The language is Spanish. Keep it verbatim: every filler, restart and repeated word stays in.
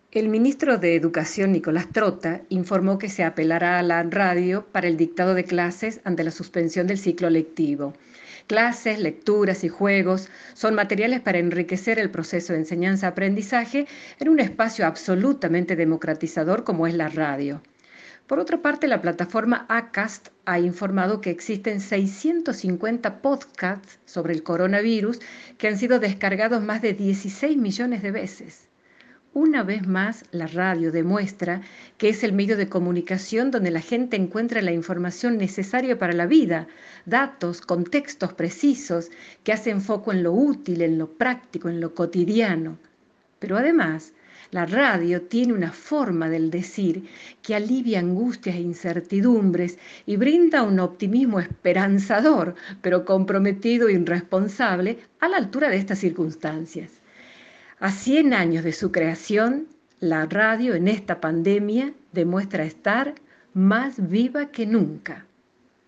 El ministro de Educación, Nicolás Trota, informó que se apelará a la radio para el dictado de clases ante la suspensión del ciclo lectivo. Clases, lecturas y juegos son materiales para enriquecer el proceso de enseñanza-aprendizaje en un espacio absolutamente democratizador como es la radio. Por otra parte, la plataforma Acast ha informado que existen seiscientos cincuenta podcasts sobre el coronavirus que han sido descargados más de dieciséis millones de veces. Una vez más, la radio demuestra que es el medio de comunicación donde la gente encuentra la información necesaria para la vida, datos, contextos precisos que hacen foco en lo útil, en lo práctico, en lo cotidiano. Pero además, la radio tiene una forma del decir que alivia angustias e incertidumbres y brinda un optimismo esperanzador, pero comprometido e irresponsable a la altura de estas circunstancias. A cien años de su creación, la radio en esta pandemia demuestra estar más viva que nunca.